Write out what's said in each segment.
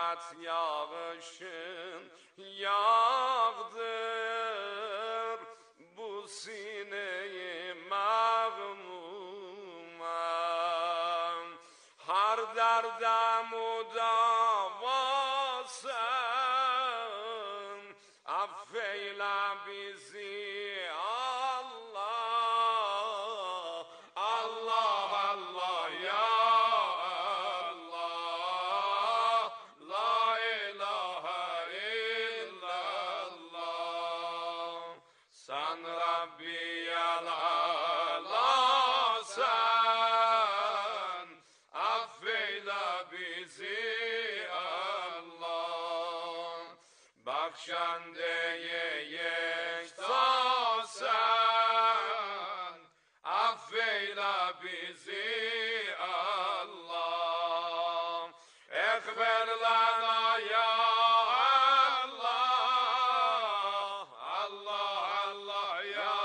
rahmet yağışın yağdır bu sineyi mağmuma. Har derde mudavasın, affeyle bizi Allah. Allah Allah ya Allah, la ilahe illallah. Sen Rabbiyel Ala'sen, affeyle bizi Allah. Bakşandeye yektasen, affeyle bizi Allah. Ekber lana ya Allah, Allah Allah ya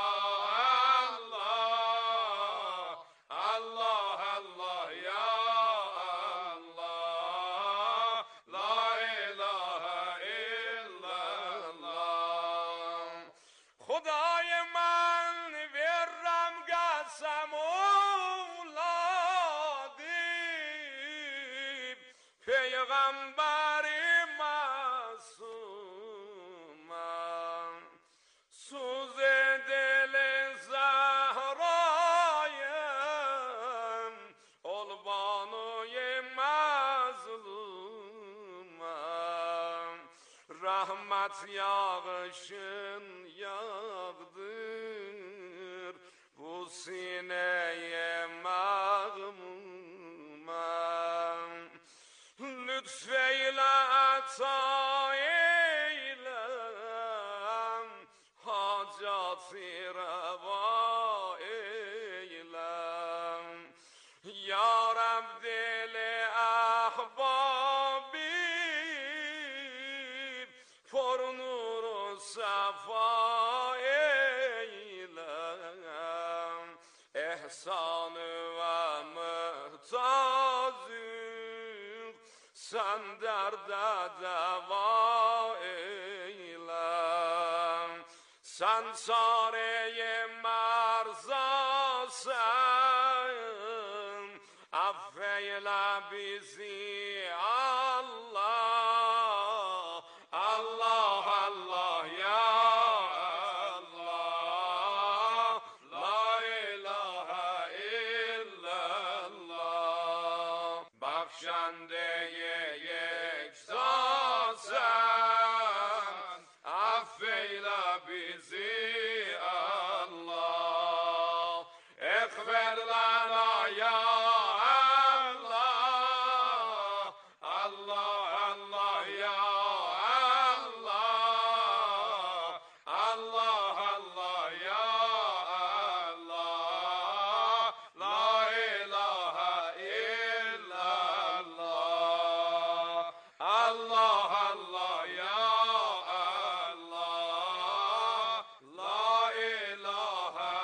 Allah, Allah Allah ya Allah, la ilahe illallah. Khuday man verram qasam oladib peygambari masumam. Suz edil zahrayım ol banuy mazlumam. Rahmet yağışın yağdır bu sineye mağmuma. Lütfeyle ata eyle, hacatı reva eyle. Ya Rab dili ahbabi for nuru safa eyle. Ehsanı ve muhtacım sen derde deva eyle. Sen çare-i merzasın, affeyle bizi Allah. Allah Allah ya Allah, la ilahe illallah. Bakşandeye yektasen, affeyle bizi Allah. Ekber lana ya Allah, Allah Allah ya Allah, Allah Allah ya Allah, la ilahe illallah. Allah Allah ya Allah, la ilahe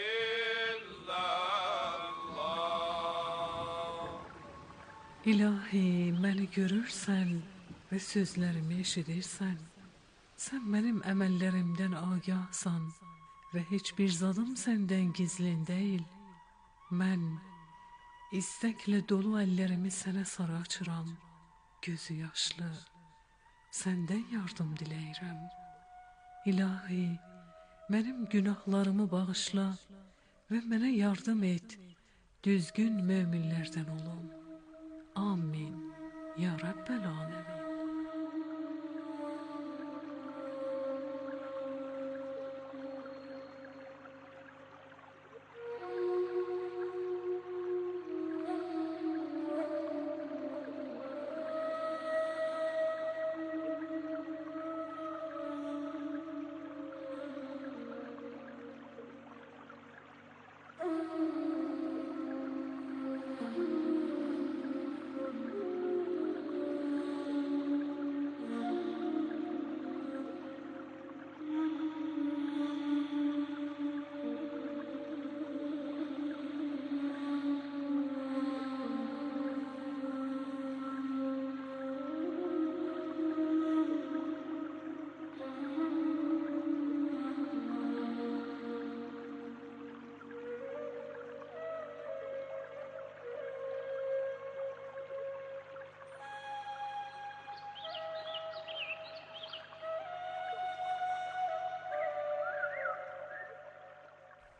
illallah. İlahi, məni görürsən və sözlərimi eşidirsən. Sən mənim əməllərimdən agahsan və heç bir zadım səndən gizlin deyil. Mən istəklə dolu əllərimi sənə sarı açıram, gözü yaşlı. Səndən yardım diləyirəm. İlahi, mənim günahlarımı bağışla və mənə yardım et, düzgün möminlərdən olum. Amin. Ya Rabbel Alemin.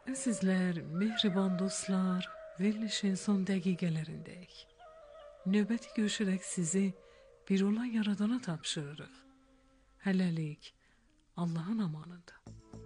Sizler mehriban dostlar, verilişin son dəqiqələrindəyik. Növbəti görüşərək sizi bir olan yaradana tapşırırıq. Hələlik Allahın amanında.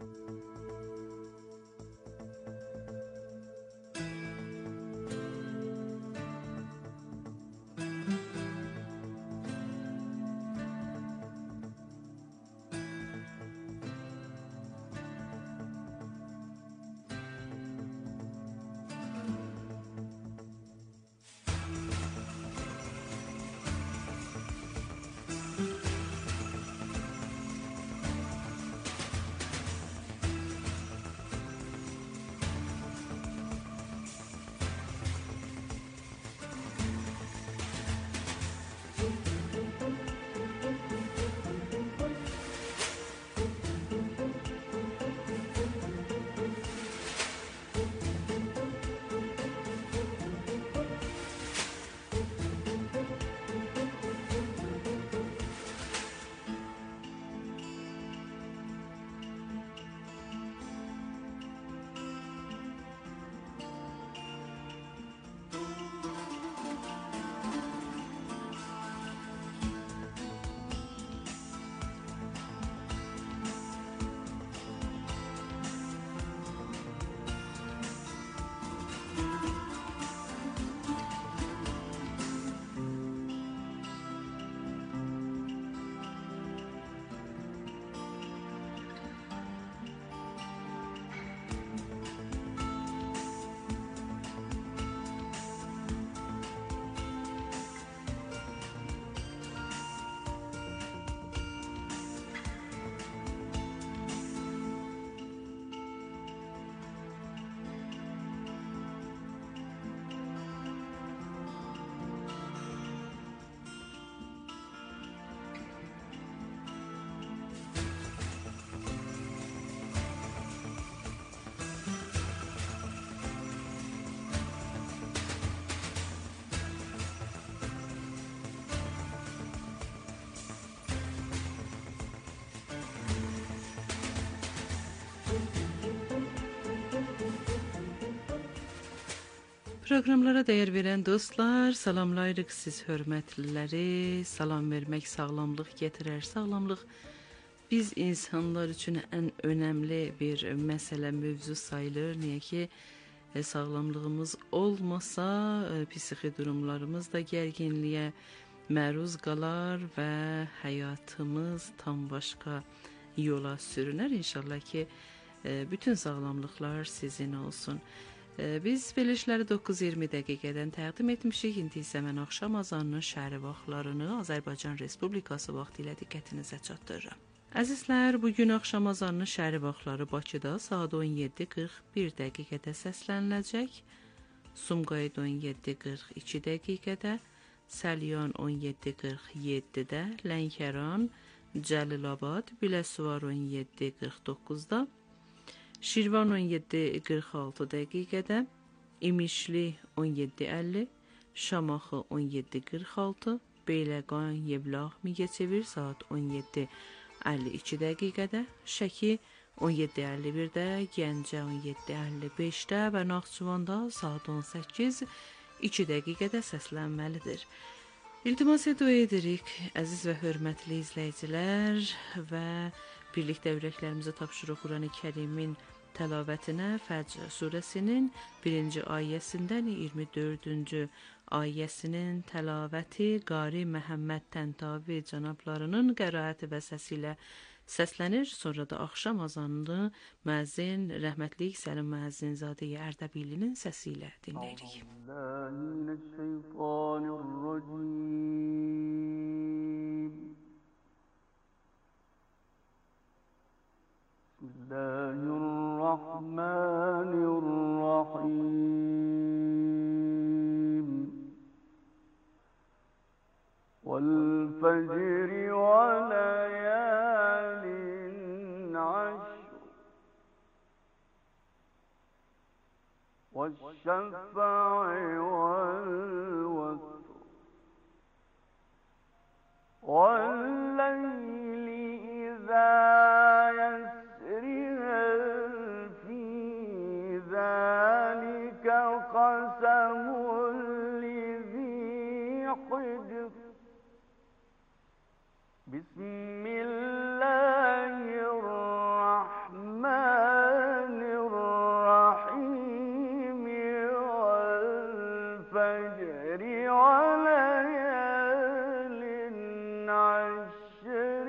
Proqramlara dəyər verən dostlar, salamlayırıq siz hörmətliləri. Salam vermək sağlamlıq gətirər. Sağlamlıq biz insanlar üçün ən önəmli bir məsələ, mövzu sayılır. Niyə ki, sağlamlığımız olmasa, psixi durumlarımız da gərginliyə məruz qalar və həyatımız tam başqa yola sürünər. İnşallah ki, bütün sağlamlıqlar sizin olsun. Biz verilişləri 9:20 dəqiqədən təqdim etmişik. İndi isə mən axşam azanının şəhəri vaxtlarını Azərbaycan Respublikası vaxtı ilə diqqətinizə çatdırıram. Əzizlər, bugün axşam azanının şəhəri vaxtları Bakıda saat 17:41 dəqiqədə səsləniləcək. Sumqayıt 17:42 dəqiqədə, Səlyan 17:47-də, Lənkəran, Cəlilabad, Biləsuvar 17:49-da, Şirvan 17:46 dəqiqədə, İmişli 17:50, Şamaxı 17:46, Beyləqan, Yevlax, Mingəçevir saat 17:52 dəqiqədə, Şəki 17:51-də, Gəncə 17:55-də və Naxçıvanda saat 18:02 dəqiqədə səslənməlidir. İltimas edirik, əziz və hörmətli izləyicilər və birlikdə ürəklərimizi tapşırıq Qurani Kərimin təlavətinə Fəcr surəsinin 1-ci ayəsindən 24-cü ayəsinin təlavəti Qari Məhəmməd Təntavi cənablarının qəraəti və səsi ilə səslənir. Sonra da axşam azanını müəzzin rəhmətlik Səlim Müəzzinzadə Ərdəbilinin səsi ilə dinləyirik. Bismillahirrahmanirrahim. وَالْفَجْرِ وَلَيَالٍ عَشْرٍ وَالشَّفْعِ وَالْوَتْرِ وَاللَّيْلِ إِذَا يَسْرِ هَلْ فِي بسم الله الرحمن الرحيم والفجر وليال عشر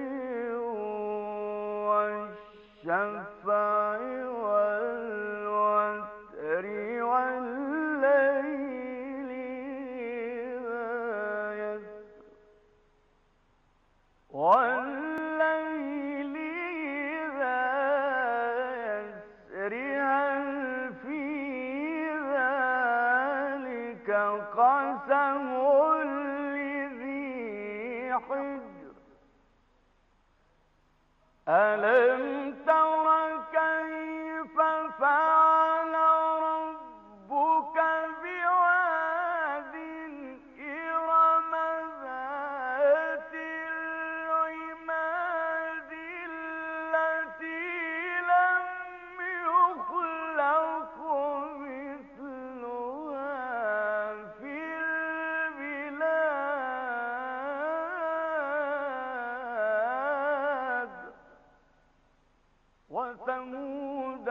والشفع والوتر والليل إذا يسر والليل إذا يسر هل في ذلك قسم لذي حجر ألم تر كيف فعل ربك بعاد إرم ذات العماد التي لم يخلق مثلها في البلاد وثمود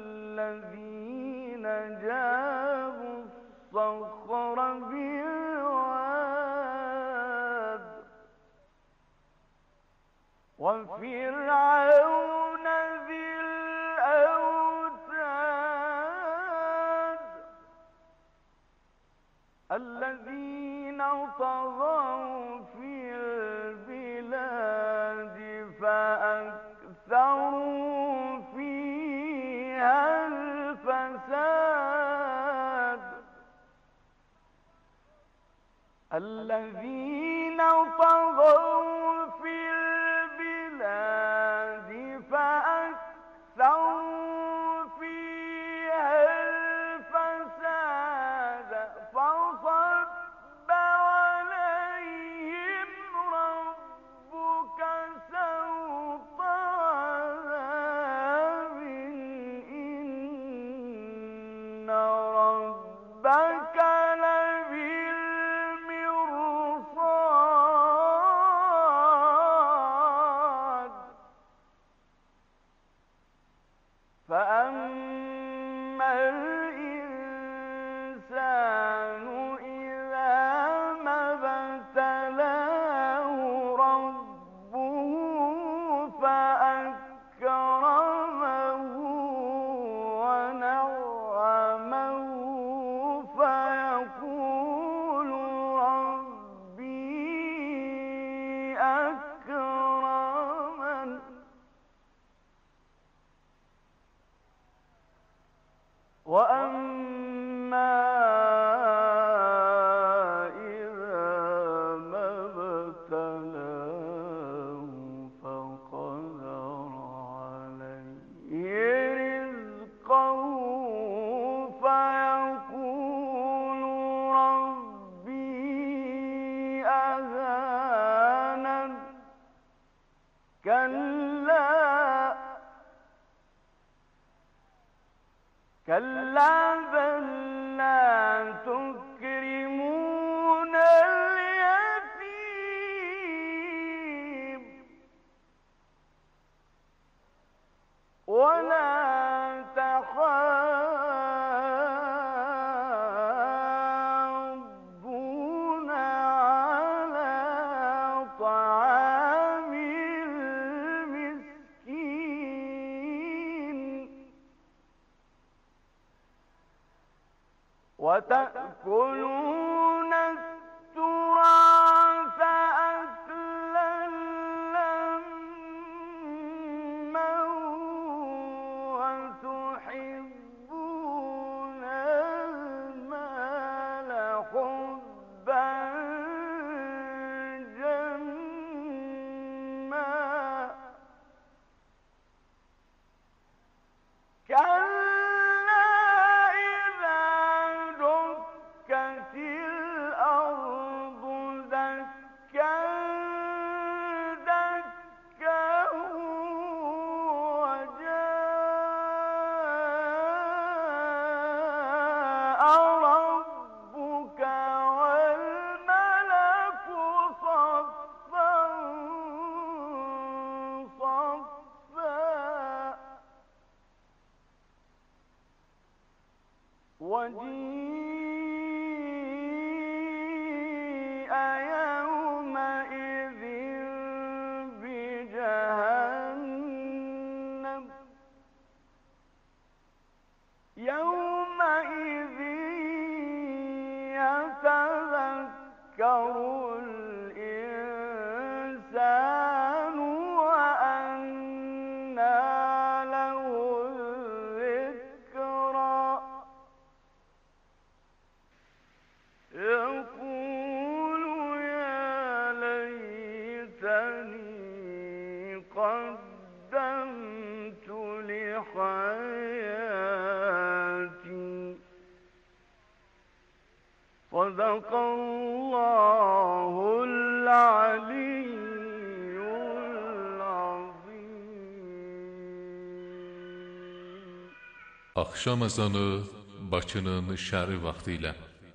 الذين جابوا الصخر بالواد وفرعون ذي الأوتاد الذين طغوا في البلاد فأكثروا فيها الفساد الذين طغوا في البلاد فأكثروا فيها الفساد فصب عليهم ربك سوط عذاب إن ربك لبالمرصاد فأما الإنسان إذا ما ابتلاه ربه فأكرمه ونعمه فيقول ربي أكرمن وأما إذا ما ابتلاه فقدر عليه رزقه فيقول ربي أهانن كلا بل لا تكرمون اليتيم ولا تحاضون على طعام المسكين وتأكلون التراث أكلا لما وتحبون المال حبا جما كلا إذا دكت وجيء يومئذ بجهنم يومئذ يتذكر الإنسان وأنى له الذكرى يقول يا ليتني قدمت لحياتي صدق الله العلي العظيم. Axşam ezanı Bakının şəhəri vaxtı ilə.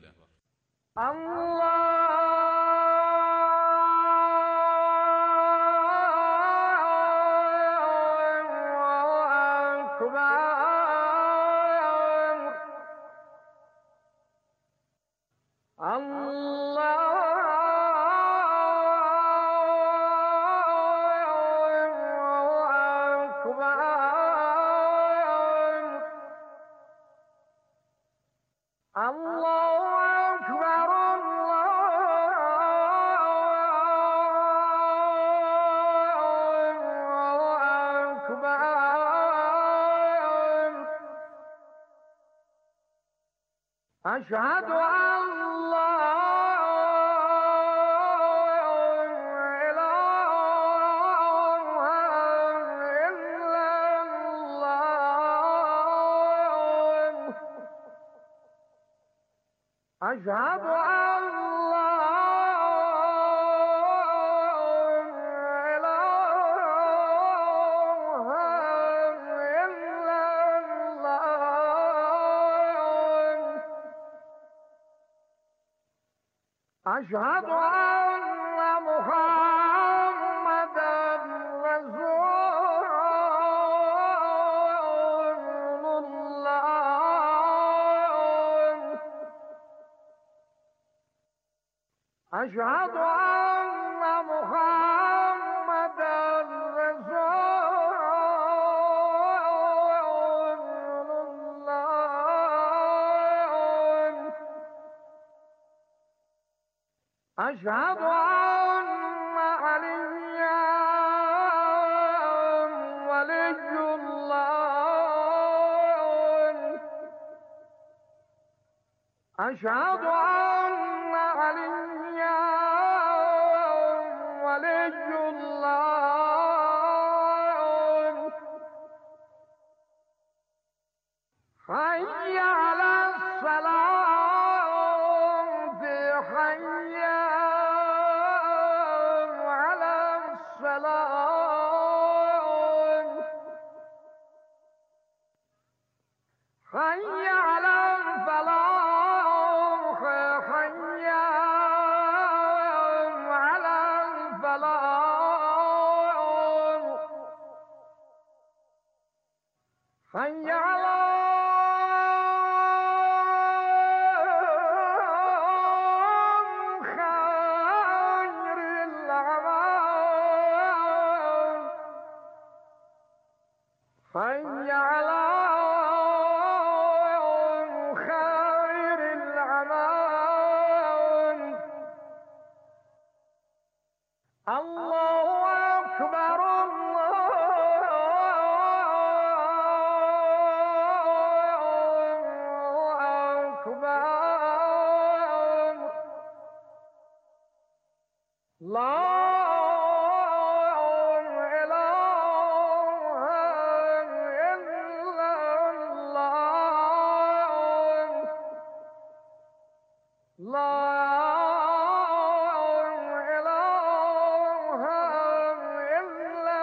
أشهد أن لا إله إلا الله أشهد أن لا إله إلا الله أشهد أن محمدا رسول الله أشهد أن محمدا رسول الله أشهد أن عليا ولي الله أشهد أن عليا ولي الله حي على الصلاة حي على الصلاة حي على الفلاح حي على الفلاح حي على خير الأعمال حي على خير الأعمال الله أكبر الله أكبر لا إله إلا الله لا إله إلا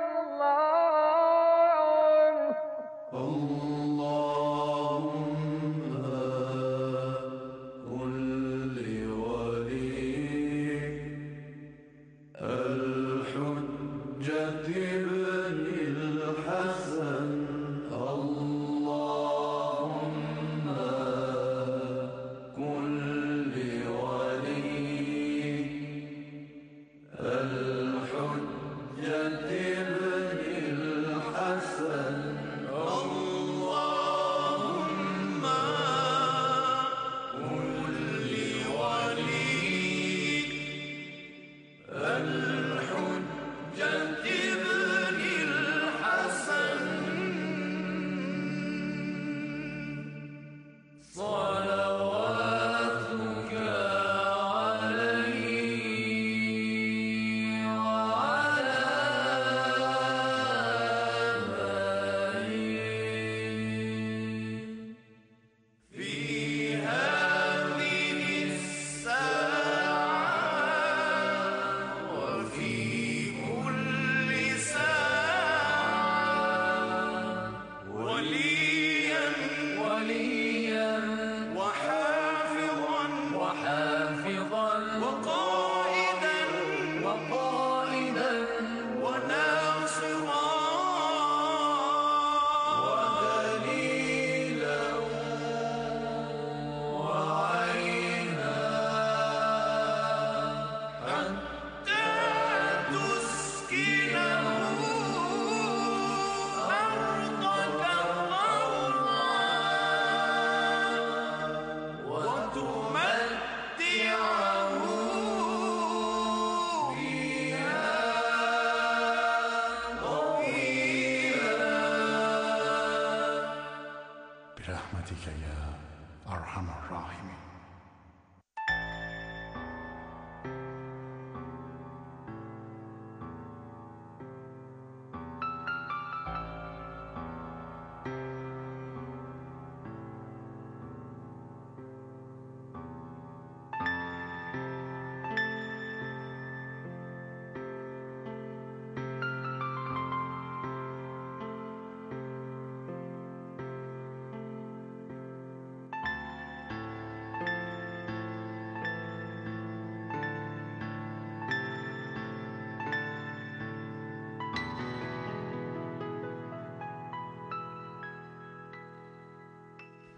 الله اللهم قل لوليك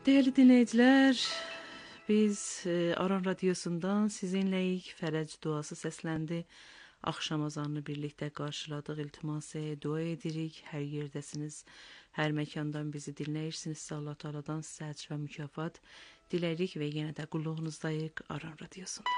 Değerli dinleyiciler, biz Aran Radyosu'ndan sizinleyik. Fərəc duası səsləndi. Axşam azanını birlikdə qarşıladıq. İltiması dua edirik. Hər yerdəsiniz, hər məkandan bizi dinləyirsinizsə Allah Teala'dan sizə əcr və mükafat diləyirik və yenə də qulluğunuzdayıq Aran Radyosu'nda.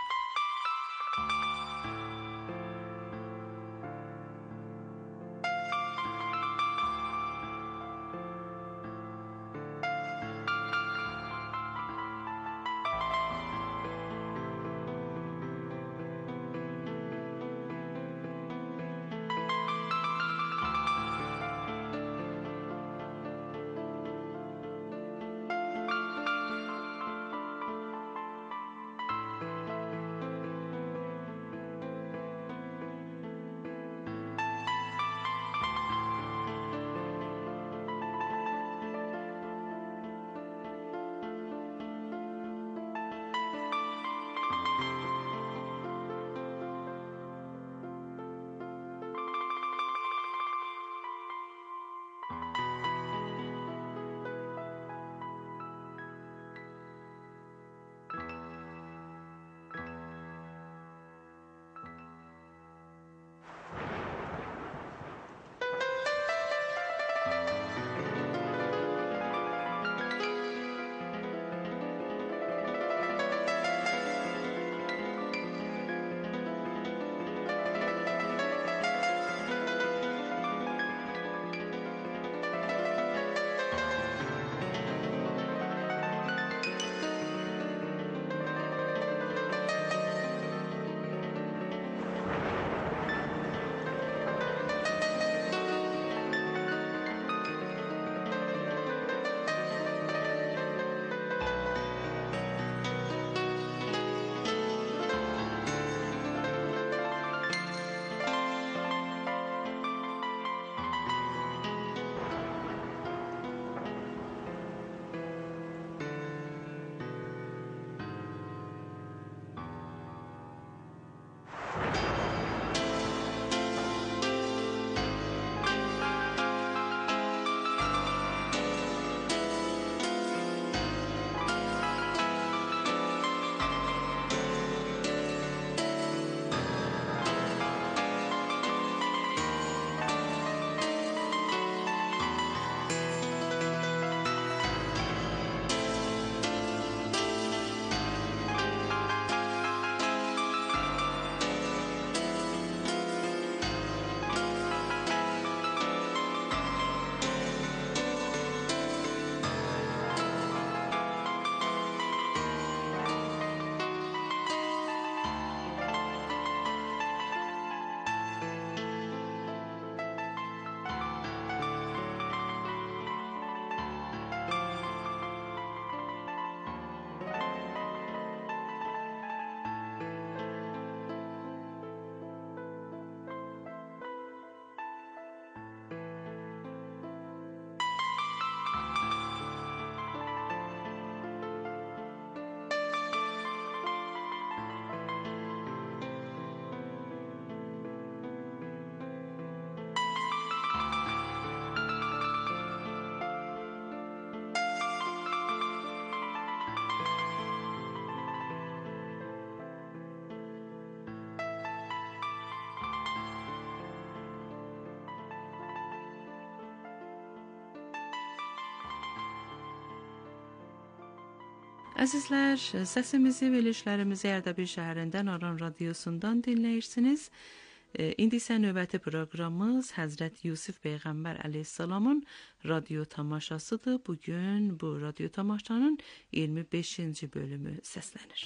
Əzizlər, səsimizi, verilişlərimizi Ərdəbil şəhərindən Aran Radyosu'ndan dinləyirsiniz. İndi isə növbəti proqramımız Həzrət Yusuf Peyğəmbər əleyhissalamın radyo tamaşasıdır. Bugün bu radyo tamaşanın 25-ci bölümü səslənir.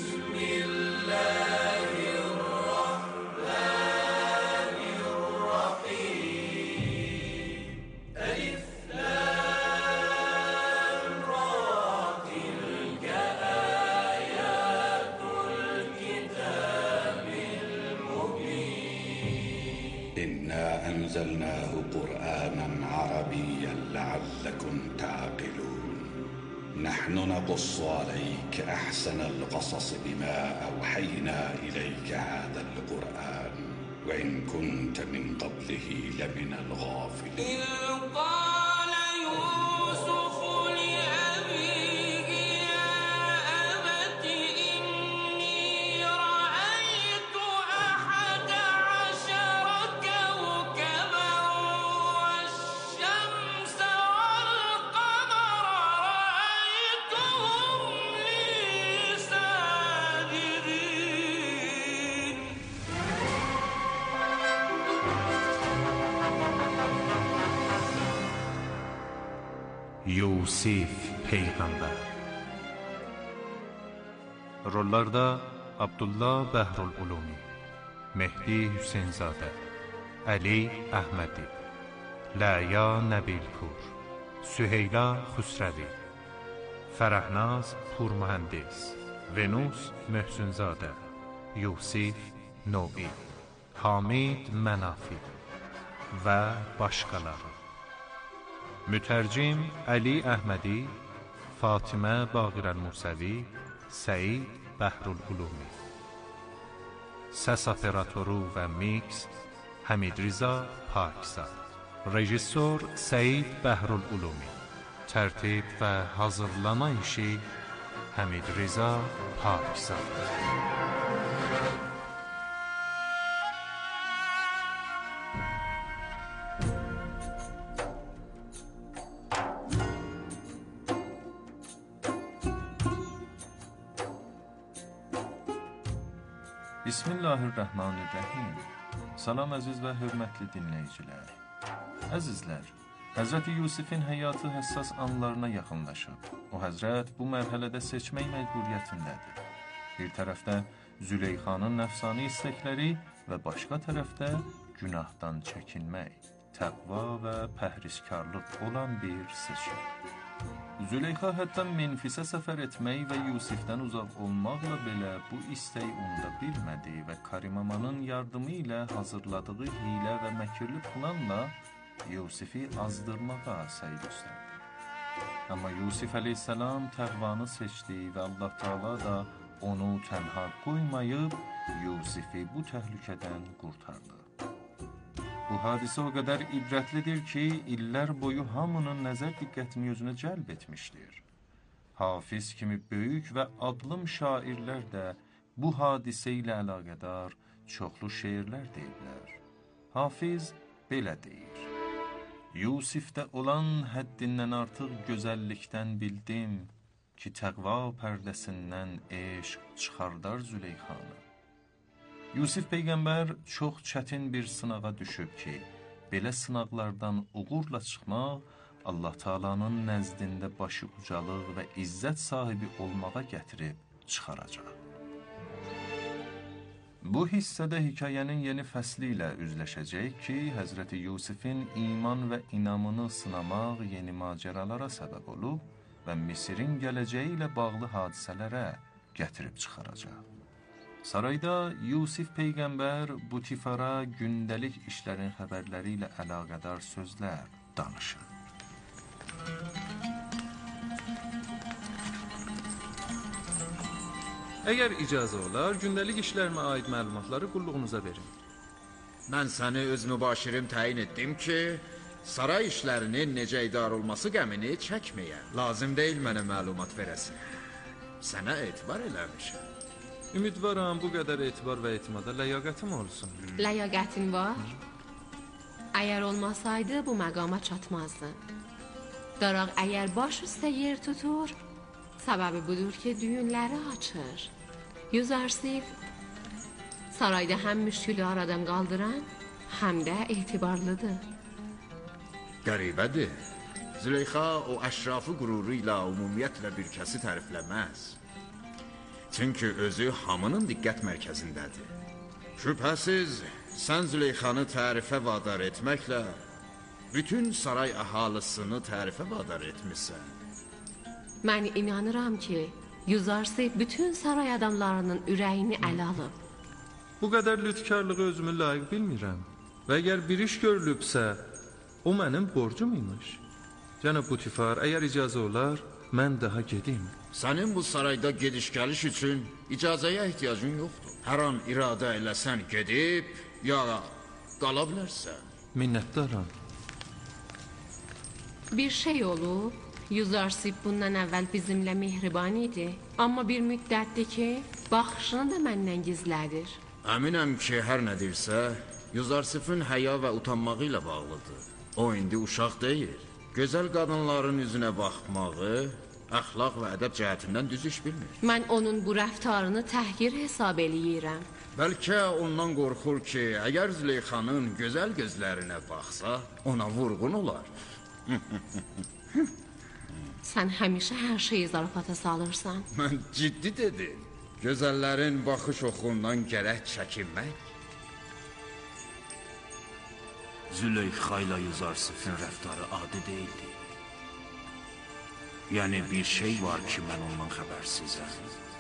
أنزلناه قرآنا عربيا لعلكم تعقلون نحن نقص عليك أحسن القصص بما أوحينا إليك هذا القرآن وإن كنت من قبله لمن الغافلين إذ قال يوسف لأبيه Yusif Peyğəmbər. Rollarda Abdullah Bəhrululumi, Mehdi Hüseynzadə, Əli Əhmədi, Ləya Nəbilpur, Süheyla Xüsrəvi, Fərəhnaz Purmühəndis, Venus Möhsünzadə, Yusif Novi, Hamid Mənafi və başqaları. Mütərcim Əli Əhmədi, Fatimə Baqirəl-Musəvi, Səid Bəhrululumi. Səs operatoru və mix Həmid Riza Pakzad. Rejissor Səid Bəhrululumi. Tərtib və hazırlama işi Həmid Riza Pakzad. Bismillahirrahmanirrahim. Salam əziz və hörmətli dinləyicilər. Əzizlər, Həzrəti Yusifin həyatı həssas anlarına yaxınlaşıb. O həzrət bu mərhələdə seçmək məcburiyyətindədir. Bir tərəfdə Züleyxanın nəfsani istəkləri və başqa tərəfdə günahdan çəkinmək, təqva və pəhrizkarlıq olan bir seçim. Züleyxa hətta Menfisə səfər etmək və Yusifdən uzaq olmaqla belə bu istəyi unuda bilmədi və Karimamanın yardımı ilə hazırladığı hilə və məkirli planla Yusifi azdırmağa səy göstərdi. Amma Yusif əleyhissalam təqvanı seçdi və Allah Taala da onu tənha qoymayıb Yusifi bu təhlükədən qurtardı. Bu hadisə o qədər ibrətlidir ki, illər boyu hamının nəzər diqqətini özünə cəlb etmişdir. Hafiz kimi böyük və adlım şairlər də bu hadisə ilə əlaqədar çoxlu şeirlər deyiblər. Hafiz belə deyir: Yusifdə olan həddindən artıq gözəllikdən bildim ki, təqva pərdəsindən eşq çıxardar Züleyxanı. Yusif Peyğəmbər çox çətin bir sınağa düşüb ki, belə sınaqlardan uğurla çıxmaq Allah Taalanın nəzdində başı ucalıq və izzət sahibi olmağa gətirib çıxaracaq. Bu hissədə hekayənin yeni fəsli ilə üzləşəcək ki, Həzrəti Yusifin iman və inamını sınamaq yeni macəralara səbəb olub və Misirin gələcəyi ilə bağlı hadisələrə gətirib çıxaracaq. Sarayda Yusif Peyğəmbər Butifara gündəlik işlərin xəbərləri ilə əlaqədar sözlər danışır. Əgər icazə olar, gündəlik işlərimə aid məlumatları qulluğunuza verin. Mən səni öz mübaşirim təyin etdim ki, saray işlərinin necə idarə olması qəmini çəkməyəm. Lazım deyil mənə məlumat verəsin. Sənə etibar eləmişəm. Ümidvaram bu qədər etibar və etimada ləyaqətim olsun. Ləyaqətin var? Əgər olmasaydı bu məqama çatmazdı. Daraq əgər baş üstə yer tutur, səbəbi budur ki, düyünləri açır. Yuzarsif sarayda həm müşkülü aradan qaldıran, həm də etibarlıdır. Qəribədir. Züleyxa o əşrafı qüruru ilə ümumiyyətlə bir kəsi tərifləməz. Çünki özü hamının diqqət mərkəzindədir. Şübhəsiz, sən Züleyxanı tərifə vadar etməklə bütün saray əhalisini tərifə vadar etmişsən. Mən inanıram ki, Yuzarsif bütün saray adamlarının ürəyini ələ alıb. Bu qədər lütkarlığı özümü layiq bilmirəm. Və əgər bir iş görülübsə, o mənim borcum imiş. Cənab Butifar, əgər icazə olar, mən daha gedim. Sənin bu sarayda gediş-gəliş üçün icazəyə ehtiyacın yoxdur. Hər an iradə eləsən gedib, ya qala bilərsən. Minnətdaram. Bir şey olub, Yuzarsif bundan əvvəl bizimlə mehriban idi. Amma bir müddətdir ki, baxışını da məndən gizlədir. Əminəm ki, hər nə deyirsə, Yuzarsifin həya və utanmağı ilə bağlıdır. O indi uşaq deyil. Gözəl qadınların üzünə baxmağı əxlaq və ədəb cəhətindən düz iş bilmir. Mən onun bu rəftarını təhqir hesab eləyirəm. Bəlkə ondan qorxur ki, əgər Züleyxanın gözəl gözlərinə baxsa, ona vurğun olar. Sən həmişə hər şeyi zarafata salırsan. Mən ciddi dedim. Gözəllərin baxış oxundan gərək çəkinmək. Züleyxa ilə Yuzarsifin rəftarı adi deyildi. Yəni bir şey var ki, mən ondan xəbərsizəm.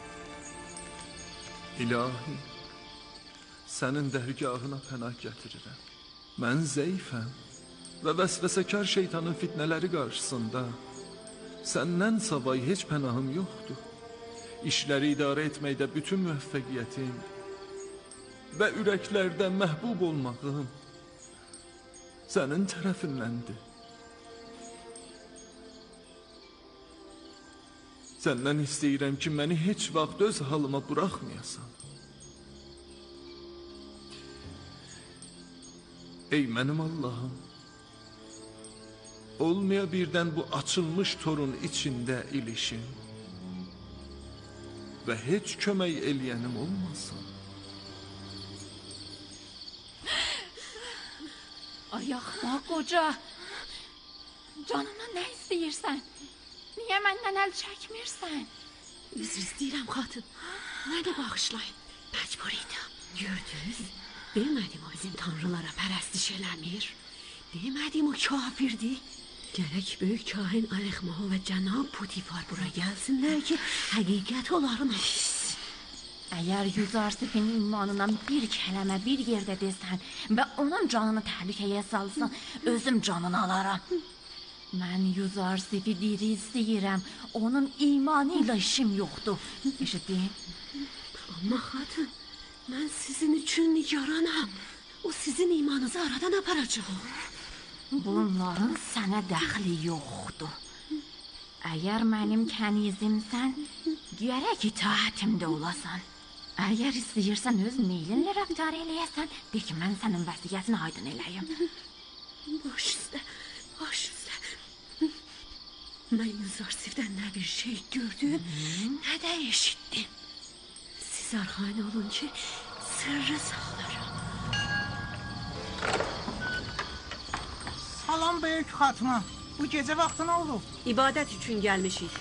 İlahi, sənin dərgahına pənah gətirirəm. Mən zəifəm və vəsvəsəkar şeytanın fitnələri qarşısında səndən savay heç pənahım yoxdur. İşləri idarə etməkdə bütün müvəffəqiyyətim və ürəklərdə məhbub olmağım sənin tərəfindəndir. Səndən istəyirəm ki, məni heç vaxt öz halıma buraxmayasan. Ey mənim Allahım, olmaya birdən bu açılmış torun içində ilişim və heç kömək eləyənim olmasın. Ayaqma qoca, canımdan nə istəyirsən? Niyə məndən əl çəkmirsən? Üzr istəyirəm xatın, mənə bağışlayın, məcbur idim. Gördünüz? Demədim o bizim tanrılara pərəstiş eləmir. Demədim o kafirdir. Gərək böyük kahin Alexmaho və cənab Putifar bura gəlsinlər ki, həqiqət onların olsun. Əgər Yuzarsifin imanından bir kələmə bir yerdə desən və onun canını təhlükəyə salsan, özüm canını alaram. Mən Yuzarsifi diri istəyirəm, onun imanı ilə işim yoxdur. Eşitdin? Amma xatın, mən sizin üçün nigaranam. O sizin imanınızı aradan aparacaq. Bunların sənə dəxli yoxdur. Əgər mənim kənizimsən, gərək itaətimdə olasan. Əgər istəyirsən öz meylinlə rəftar eləyəsən, de ki, mən sənin vəsiyyətini aydın eləyim. Baş üstə, baş üstə. Mən Yuzarsifdən nə bir şey gördüm, nə də eşitdim. Siz arxayın olun ki, sırrı saxlarım. Salam böyük xatma. Bu gecə vaxtı nə olub? İbadət üçün gəlmişik.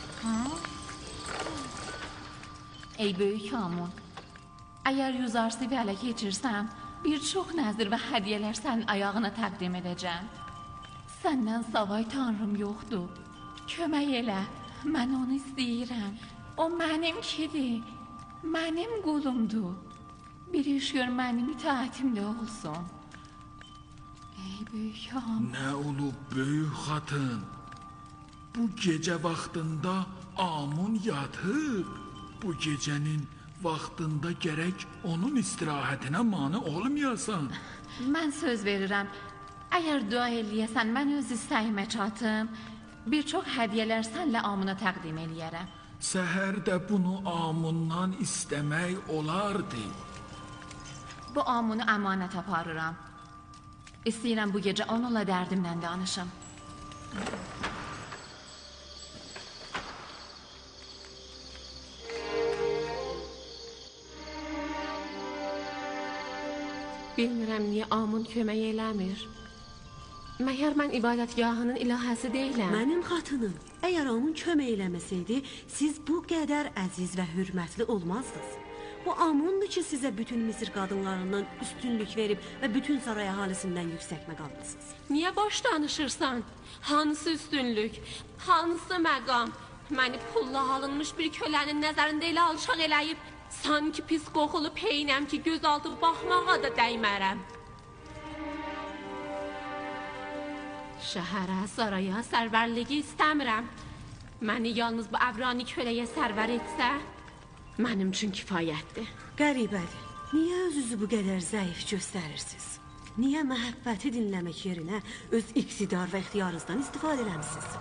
Ey böyük Amun, əgər Yuzarsifi ələ keçirsəm, bir çox nəzir və hədiyyələr sənin ayağına təqdim edəcəm. Səndən savay tanrım yoxdur. Kömək elə, mən onu istəyirəm. O mənimkidir, mənim qulumdur. Bir iş gör mənim itaətimdə olsun. Ey böyük Amun. Nə olub böyük xatın? Bu gecə vaxtında Amun yatıb. Bu gecənin vaxtında gərək onun istirahətinə mane olmayasan. Mən söz verirəm, əgər dua eləyəsən, mən öz istəyimə çatım, bir çox hədiyyələr sənlə Amuna təqdim eləyərəm. Səhər də bunu Amundan istəmək olardı. Bu Amunu əmanət aparıram. İstəyirəm bu gecə onunla dərdimlə danışım. Bilmirəm niyə Amun kömək eləmir. Məyər mən ibadətgahının ilahəsi deyiləm. Mənim xatınım, əgər Amun kömək eləməsəydi, siz bu qədər əziz və hürmətli olmazdınız. Bu Amundur ki, sizə bütün Misir qadınlarından üstünlük verib və bütün saray əhalisindən yüksək məqamlısınız. Niyə boş danışırsan? Hansı üstünlük? Hansı məqam? Məni pulla alınmış bir kölənin nəzərində elə alçaq eləyib, sanki pis qoxulu peynəm ki, gözaltı baxmağa da dəymərəm. Şəhərə, saraya sərvərliyi istəmirəm. Məni yalnız bu əvrani köləyə sərvər etsə, mənim üçün kifayətdir. Qəribədir. Niyə özünüzü bu qədər zəif göstərirsiniz? Niyə məhəbbəti dinləmək yerinə öz iqtidar və ixtiyarınızdan istifadə eləmişsiniz?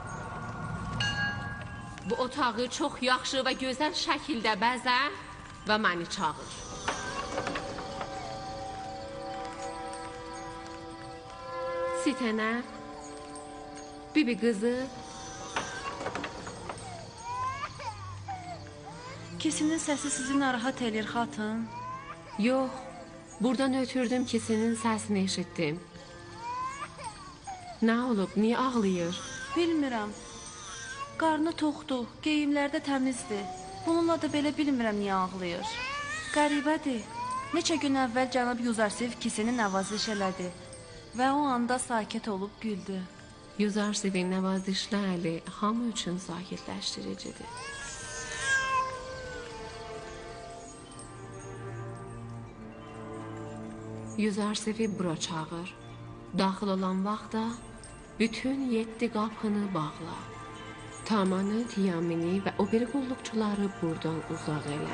Bu otağı çox yaxşı və gözəl şəkildə bəzə və məni çağır. Sitənə, bibi qızı. Kisinin səsi sizi narahat edir, xatın? Yox, buradan ötürdüm kisinin səsini eşitdim. Nə olub, niyə ağlayır? Bilmirəm. Qarnı toxdur, geyimlərdə təmizdir. Bununla da belə bilmirəm niyə ağlayır. Qəribədir. Neçə gün əvvəl cənab Yuzarsif kisini nəvaziş elədi və o anda sakit olub güldü. Yuzarsifin nəvazişləri hamı üçün sakitləşdiricidir. Yüzarsifi bura çağır. Daxil olan vaxtda bütün 7 qapını bağla. Tamanı, Tiyamini və o biri qulluqçuları buradan uzaq elə.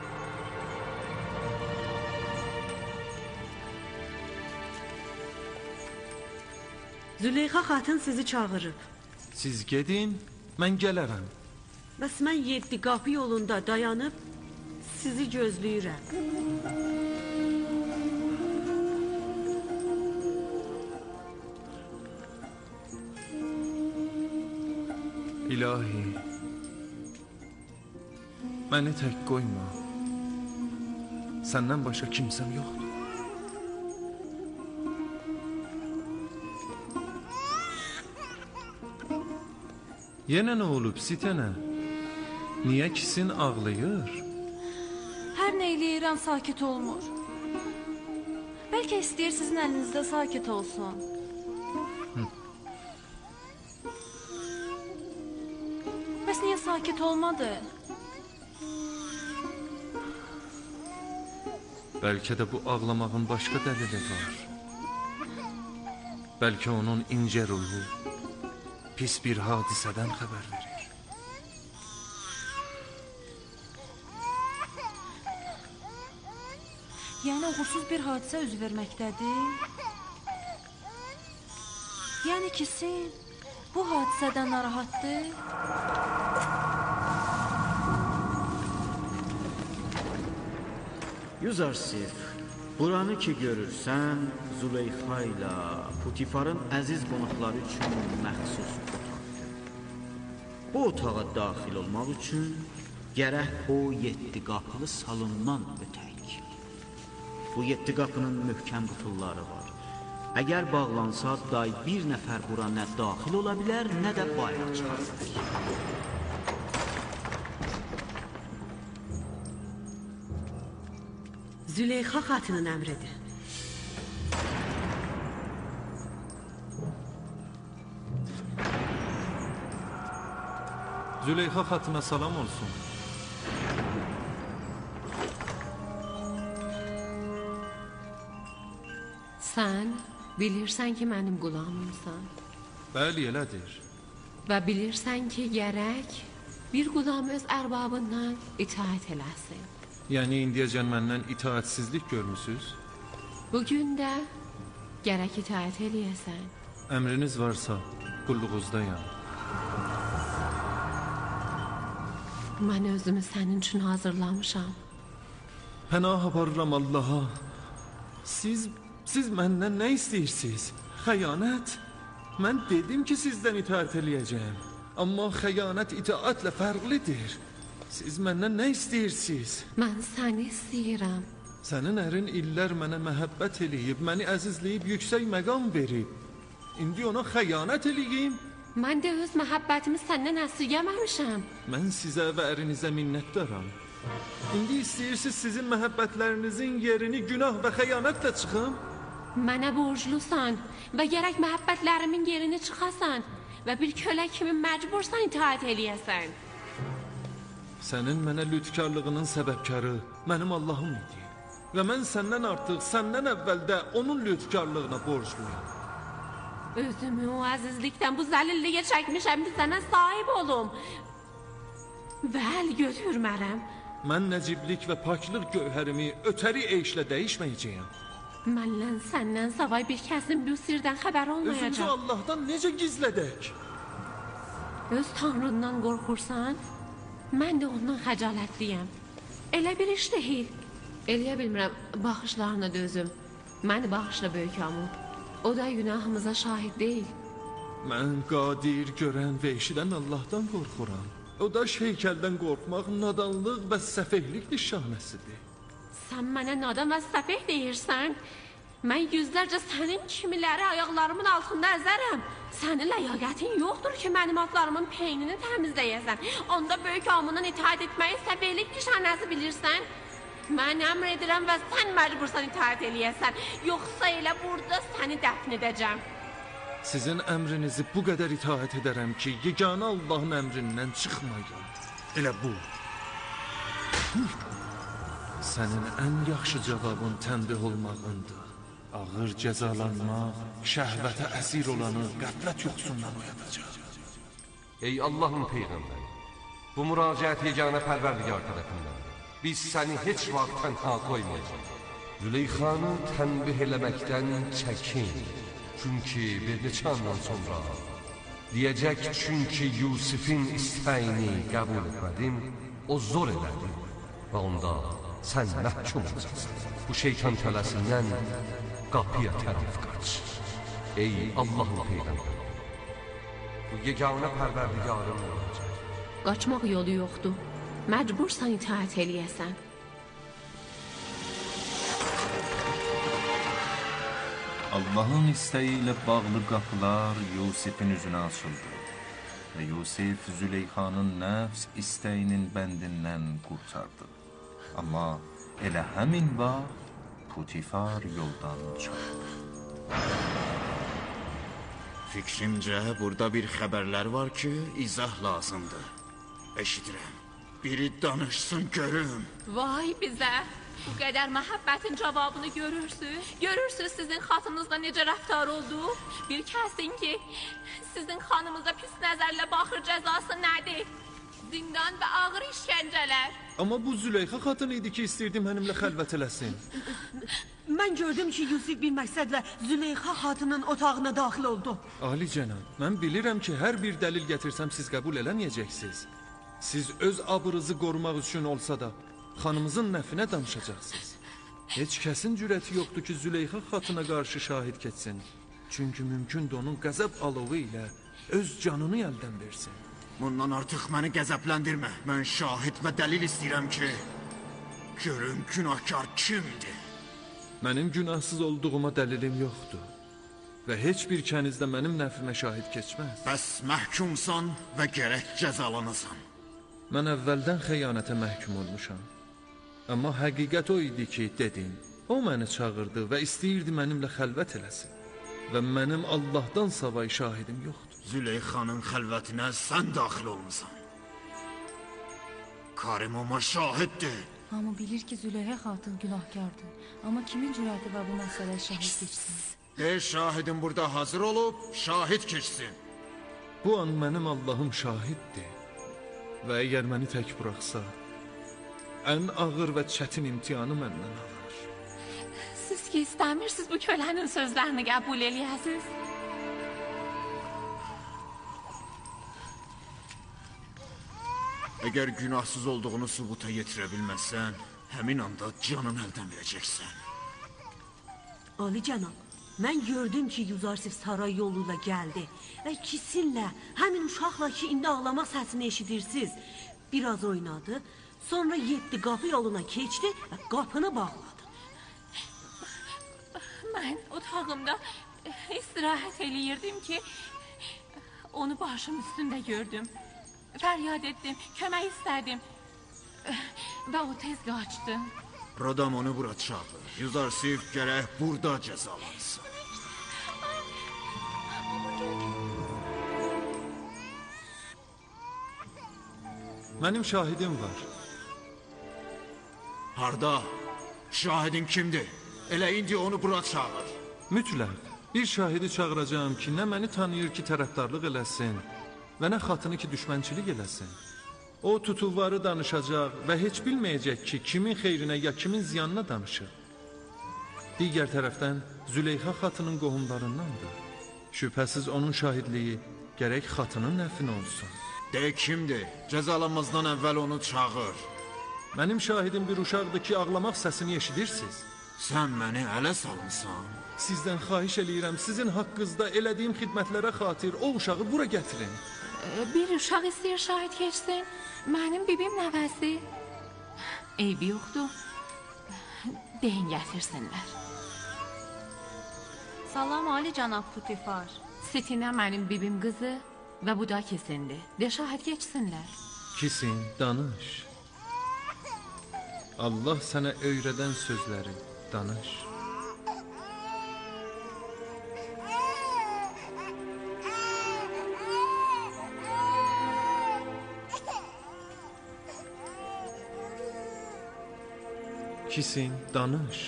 Züleyxa xatın sizi çağırıb. Siz gedin, mən gələrəm. Bəs mən 7 qapı yolunda dayanıb sizi gözləyirəm. İlahi, məni tək qoyma. Səndən başqa kimsəm yoxdur. Yenə nə olub, Sitənə? Niyə kisin ağlayır? Hər nə eləyirəm sakit olmur. Bəlkə istəyir sizin əlinizdə sakit olsun. Bəs niyə sakit olmadı? Bəlkə də bu ağlamağın başqa dəlili var. Bəlkə onun incə ruhu pis bir hadisədən xəbər verir. Yəni uğursuz bir hadisə üz verməkdədir. Yəni kisin bu hadisədən narahatdır. Yuzarsif, buranı ki görürsən, Züleyxa ilə Putifarın əziz qonaqları üçün məxsus otaqdır. Bu otağa daxil olmaq üçün gərək o 7 qapılı salondan ötək. Bu 7 qapının möhkəm qutulları var. Əgər bağlansa, day bir nəfər bura nə daxil ola bilər, nə də bayaq çıxa bilər. Züleyxa xatının əmridir. Züleyxa xatına salam olsun. Sən bilirsən ki, mənim qulamımsan. Bəli, elədir. Və bilirsən ki, gərək bir qulam öz ərbabından itaət eləsin. Yəni, indiyəcən məndən itaatsizlik görmüsünüz? Bugün də gərək itaət eləyəsən. Əmriniz varsa, qulluğuzdayam. Mən özümü sənin üçün hazırlamışam. Pənah aparıram Allaha. Siz məndən nə istəyirsiniz? Xəyanət? Mən dedim ki, sizdən itaət eləyəcəm. Amma xəyanət itaətlə fərqlidir. Siz məndən nə istəyirsiniz? Mən səni istəyirəm. Sənin ərin illər mənə məhəbbət eləyib, məni əzizləyib, yüksək məqam verib. İndi ona xəyanət eləyim. Mən də öz məhəbbətimi səndən əsirgəməmişəm. Mən sizə və ərinizə minnətdaram. İndi istəyirsiniz sizin məhəbbətlərinizin yerini günah və xəyanətlə çıxım? Mənə borclusan və gərək məhəbbətlərimin yerini çıxasan və bir kölə kimi məcbursan itaət eləyəsən. Sənin mənə lütkarlığının səbəbkarı mənim Allahım idi. Və mən səndən artıq, səndən əvvəl də onun lütkarlığına borcluyum. Özümü o əzizlikdən bu zəlilliyə çəkmişəm ki, sənə sahib olum. Və əl götürmərəm. Mən nəciblik və paklıq gövhərimi ötəri eyşlə dəyişməyəcəyəm. Mənlə səndən savay bir kəsin bu sirdən xəbər olmayacaq. Özümüzü Allahdan necə gizlədək? Öz Tanrından qorxursan? Mən də ondan xəcalətliyəm. Elə bir iş deyil. Eləyə bilmirəm, baxışlarına dözüm. Məni bağışla böyük amur. O da günahımıza şahid deyil. Mən qadir, görən və eşidən Allahdan qorxuram. O da heykəldən qorxmaq nadanlıq və səfehlik nişanəsidir. Sən mənə nadan və səfeh deyirsən? Mən yüzlərcə sənin kimiləri ayaqlarımın altında əzərəm. Sənin ləyaqətin yoxdur ki, mənim atlarımın peynini təmizləyəsən. Onda böyük amının itaat etməyi səfehlik nişanəsi bilirsən. Mən əmr edirəm və sən məcbursan itaat eləyəsən. Yoxsa elə burada səni dəfn edəcəm. Sizin əmrinizi bu qədər itaat edərəm ki, yeganə Allahın əmrindən çıxmayın. Elə bu. Sənin ən yaxşı cavabın tənbih olmağındır. Ağır cəzalanmaq, şəhvətə əsir olanı qəflət yuxusundan oyadacaq. Ey Allahın Peyğəmbəri, bu müraciət yeganə Pərverdigar tərəfindəndir. Biz səni heç vaxt tənha qoymayacaq. Züleyxanı tənbih eləməkdən çəkin. Çünki bir neçə andan sonra deyəcək, çünki Yusifin istəyini qəbul etmədim, o zor elədi və onda sən məhkum olacaqsın. Bu şeytan tələsindən qapıya tərəf qaç. Ey Allahın Peyğəmbəri, bu yeganə Pərverdigarın olacaq. Qaçmaq yolu yoxdur. Məcbursan itaat eləyəsən. Allahın istəyi ilə bağlı qapılar Yusifin üzünə açıldı və Yusif Züleyxanın nəfs istəyinin bəndindən qurtardı. Amma elə həmin vaxt Putifar yoldan çıxdı. Fikrimcə, burada bir xəbərlər var ki, izah lazımdır. Eşidirəm. Biri danışsın görüm. Vay bizə! Bu qədər məhəbbətin cavabını görürsünüz. Görürsünüz sizin xatınızla necə rəftar oldu. Bir kəsin ki, sizin xanımıza pis nəzərlə baxır, cəzası nədir? Zindan və ağır işgəncələr. Amma bu Züleyxa xatın idi ki, istirdim mənimlə xəlvət eləsin. Mən gördüm ki, Yusif bir məqsədlə Züleyxa xatının otağına daxil oldu. Ali cənab, mən bilirəm ki, hər bir dəlil gətirsəm siz qəbul eləməyəcəksiniz. Siz öz abırınızı qorumaq üçün olsa da, xanımızın nəfinə danışacaqsınız. Heç kəsin cürəti yoxdur ki, Züleyxa xatına qarşı şahid keçsin. Çünki mümkündür onun qəzəb alovu ilə öz canını əldən versin. Bundan artıq məni qəzəbləndirmə. Mən şahid və dəlil istəyirəm ki, görüm günahkar kimdir. Mənim günahsız olduğuma dəlilim yoxdur. Və heç bir kənizdə mənim nəfimə şahid keçməz. Bəs məhkumsan və gərək cəzalanasan. Mən əvvəldən xəyanətə məhkum olmuşam. Amma həqiqət o idi ki, dedim. O məni çağırdı və istəyirdi mənimlə xəlvət eləsin. Və mənim Allahdan savay şahidim yoxdur. Züleyxanın xəlvətinə sən daxil olmusan. Karim ona şahiddir. Hamı bilir ki, Züleyxa xatın günahkardır. Amma kimin cürəti və bu məsələyə şahid keçsin? Şahidin burada hazır olub, şahid keçsin. Bu an mənim Allahım şahiddir. Və əgər məni tək buraxsa, ən ağır və çətin imtihanı məndən alır. Siz ki, istəmirsiniz bu kölənin sözlərini qəbul eləyəsiniz. Əgər günahsız olduğunu sübuta yetirə bilməzsən, həmin anda canını əldən verəcəksən. Ali cənab, mən gördüm ki, Yuzarsif saray yoluyla gəldi və kisinlə, həmin uşaqla ki, indi ağlamaq səsini eşidirsiniz. Biraz oynadı, sonra 7 qapı yoluna keçdi və qapını bağladı. Mən otağımda istirahət eləyirdim ki, onu başım üstündə gördüm. Fəryad etdim, kömək istədim və o tez qaçdı. Rodam onu bura çağır. Yuzarsif gərək burada cəzalansın. Mənim şahidim var. Harda? Şahidin kimdir? Elə indi onu bura çağır. Mütləq. Bir şahidi çağıracağım ki, nə məni tanıyır ki, tərəfdarlıq eləsin və nə xatını ki, düşmənçilik eləsin. O tutuvarı danışacaq və heç bilməyəcək ki, kimin xeyrinə ya kimin ziyanına danışır. Digər tərəfdən Züleyxa xatının qohumlarındandır. Şübhəsiz onun şahidliyi gərək xatının nəfinə olsun. De kimdir? Cəzalanmazdan əvvəl onu çağır. Mənim şahidim bir uşaqdır ki, ağlamaq səsini eşidirsiniz. Sən məni ələ salmısan. Sizdən xahiş eləyirəm, sizin haqqınızda elədiyim xidmətlərə xatir o uşağı bura gətirin. Bir uşaq istəyir şahid keçsin. Mənim bibim nəvəsi. Eybi yoxdur. Deyin gətirsinlər. Salam Ali cənab Putifar. Sitinə mənim bibim qızı və bu da kesindir. De şahid geçsinlər. Kisin, danış. Allah sənə öyrədən sözləri danış. Kisin, danış.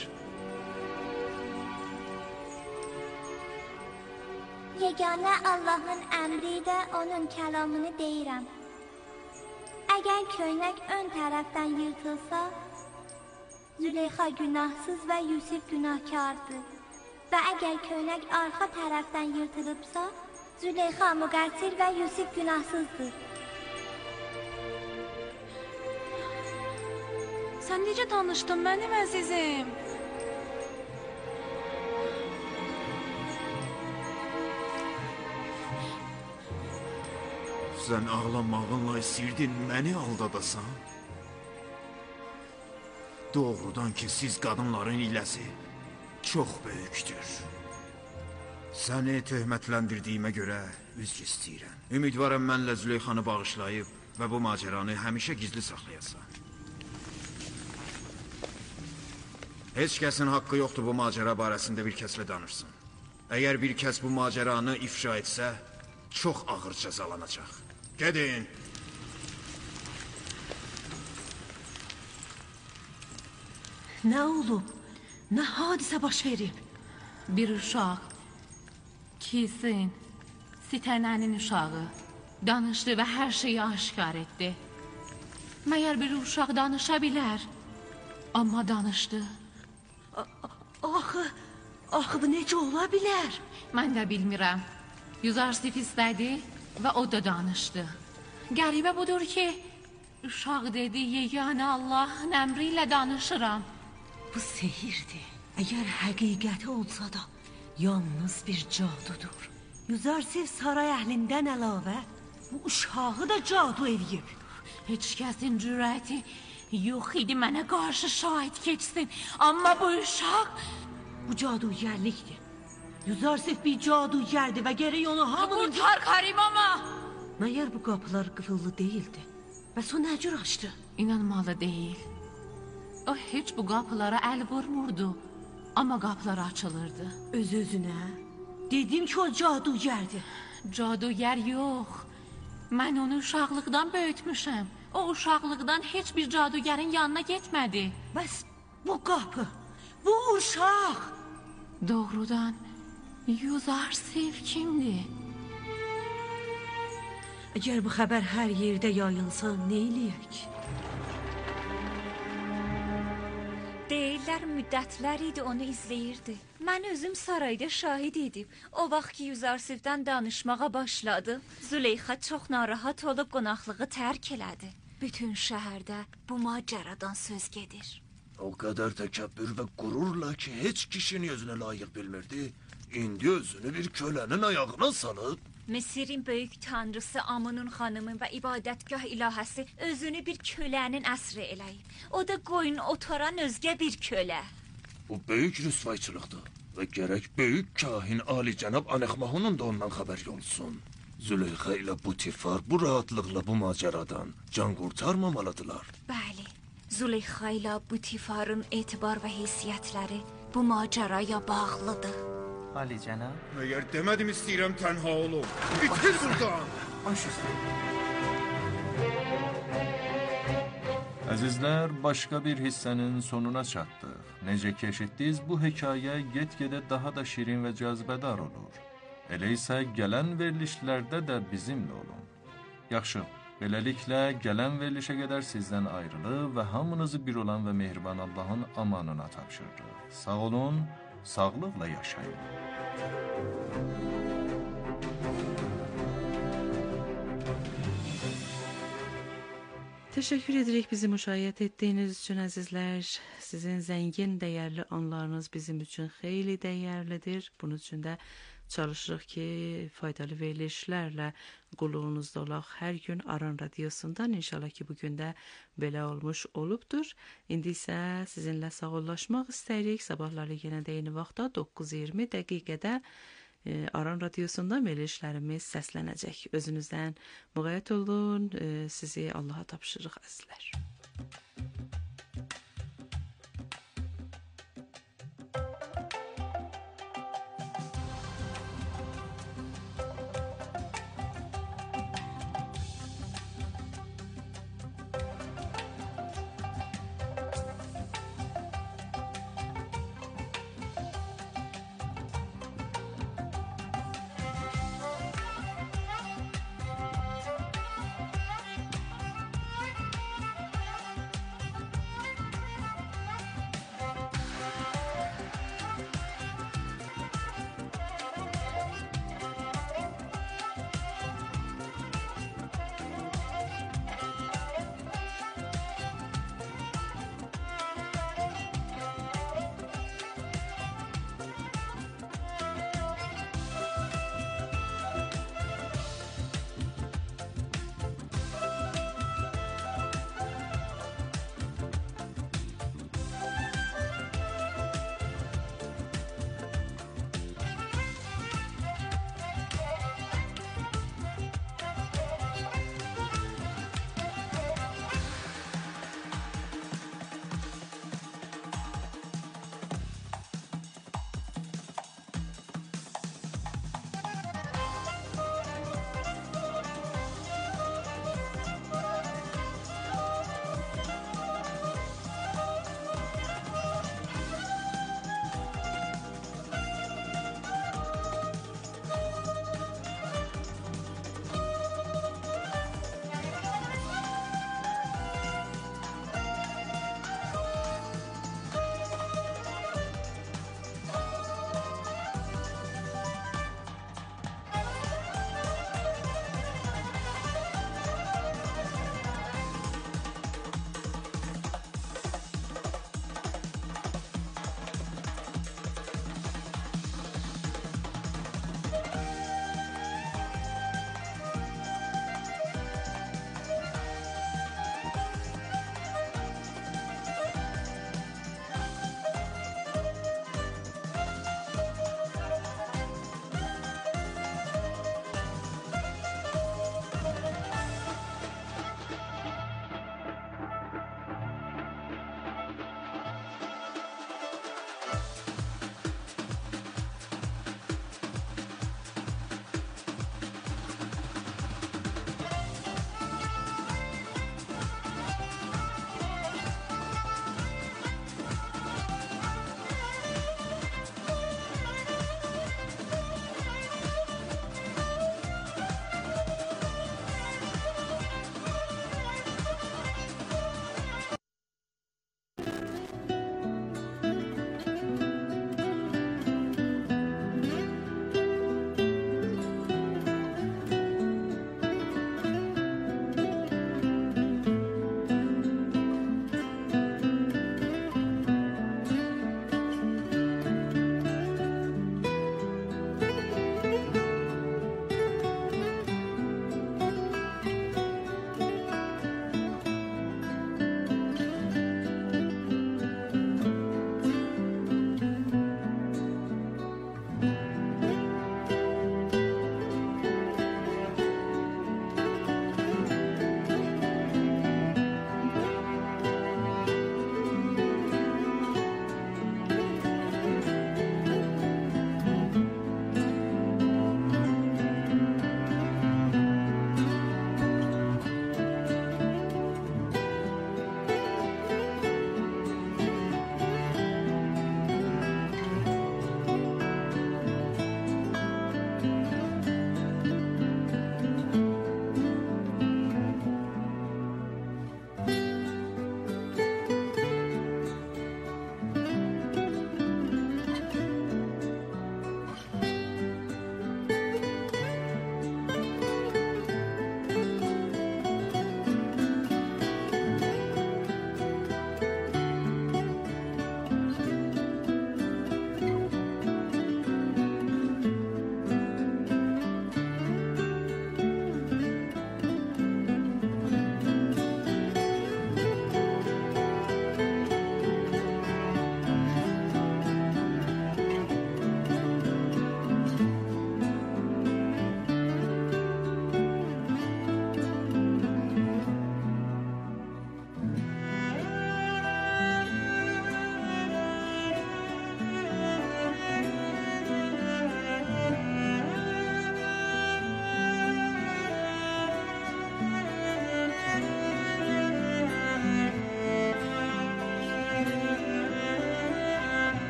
Yeganə Allahın əmri ilə onun kəlamını deyirəm. Əgər köynək ön tərəfdən yırtılsa, Züleyxa günahsız və Yusif günahkardır. Və əgər köynək arxa tərəfdən yırtılıbsa, Züleyxa müqəssir və Yusif günahsızdır. Sən necə danışdın mənim əzizim? Sən ağlamağınla istəyirdin məni aldadasan? Doğrudan ki, siz qadınların iləsi çox böyükdür. Səni töhmətləndirdiyimə görə üzr istəyirəm. Ümidvaram mənlə Züleyxanı bağışlayıb və bu macəranı həmişə gizli saxlayasan. Heç kəsin haqqı yoxdur bu macəra barəsində bir kəslə danırsın. Əgər bir kəs bu macəranı ifşa etsə, çox ağır cəzalanacaq. Gedin! Nə olub? Nə hadisə baş verib? Bir uşaq, Kisin, Sitənənin uşağı, danışdı və hər şeyi aşkar etdi. Məyər bir uşaq danışa bilər? Amma danışdı. Axı bu necə ola bilər? Mən də bilmirəm. Yuzarsif istədi və o da danışdı. Qəribə budur ki, uşaq dedi, yeganə Allahın əmri ilə danışıram. Bu sehirdir. Əgər həqiqəti olsa da, yalnız bir cadudur. Yuzarsif saray əhlindən əlavə, bu uşağı da cadu edib. Heç kəsin cürəti yox idi mənə qarşı şahid keçsin. Amma bu uşaq... Bu cadugərlikdir. Yuzarsif bir cadugərdir və gərək onu hamının... Qurtar Karimama! Məyər bu qapılar qıfıllı deyildi? Bəs o nə cür açdı? İnanmalı deyil. O heç bu qapılara əl vurmurdu. Amma qapılar açılırdı. Öz-özünə? Dedim ki, o cadugərdir. Cadugər yox. Mən onu uşaqlıqdan böyütmüşəm. O uşaqlıqdan heç bir cadugərin yanına getmədi. Bəs bu qapı, bu uşaq... Doğrudan Yuzarsif kimdir? Əgər bu xəbər hər yerdə yayılsa, nə eləyək? Deyirlər müddətlər idi onu izləyirdi. Mən özüm sarayda şahid edib. O vaxt ki Yuzarsifdən danışmağa başladı, Züleyxa çox narahat olub qonaqlığı tərk elədi. Bütün şəhərdə bu macəradan söz gedir. O qədər təkəbbür və qürurla ki, heç kişinin özünə layiq bilmirdi, indi özünü bir kölənin ayağına salıb. Misirin böyük tanrısı Amunun xanımı və ibadətgah ilahəsi özünü bir kölənin əsri eləyib. O da qoyun otaran özgə bir kölə. Bu böyük rüsvayçılıqdır və gərək böyük kahin Ali cənab Anexmahunun da ondan xəbər olsun. Züleyxa ilə Putifar bu rahatlıqla bu macəradan can qurtarmamalıdılar. Bəli, Züleyxa ilə Putifarın etibar və heysiyyətləri bu macəraya bağlıdır. Ali cənab. Məyər demədim istəyirəm tənha olum. Bitir buradan. Baş üstə. Əzizlər, başqa bir hissənin sonuna çatdıq. Necə ki eşitdiniz, bu hekayə get-gedə daha da şirin və cazibədar olur. Elə isə gələn verilişlərdə də bizimlə olun. Yaxşı, beləliklə gələn verilişə qədər sizdən ayrılıb və hamınızı bir olan və mehriban Allahın amanına tapşırırıq. Sağ olun, sağlıqla yaşayın. Teşekkür edirik bizi müşahiət etdiyiniz üçün əzizlər. Sizin zəngin, dəyərli anlarınız bizim üçün xeyli dəyərlidir. Bunun üçün də çalışırıq ki, faydalı verilişlərlə qulluğunuzda olaq hər gün Aran Radiosundan. İnşallah ki, bugün də belə olmuş olubdur. İndi isə sizinlə sağollaşmaq istəyirik. Sabahları yenə də eyni vaxtda 9:20 dəqiqədə Aran Radiosundan verilişlərimiz səslənəcək. Özünüzdən müğayət olun. Sizi Allaha tapşırıq əzizlər.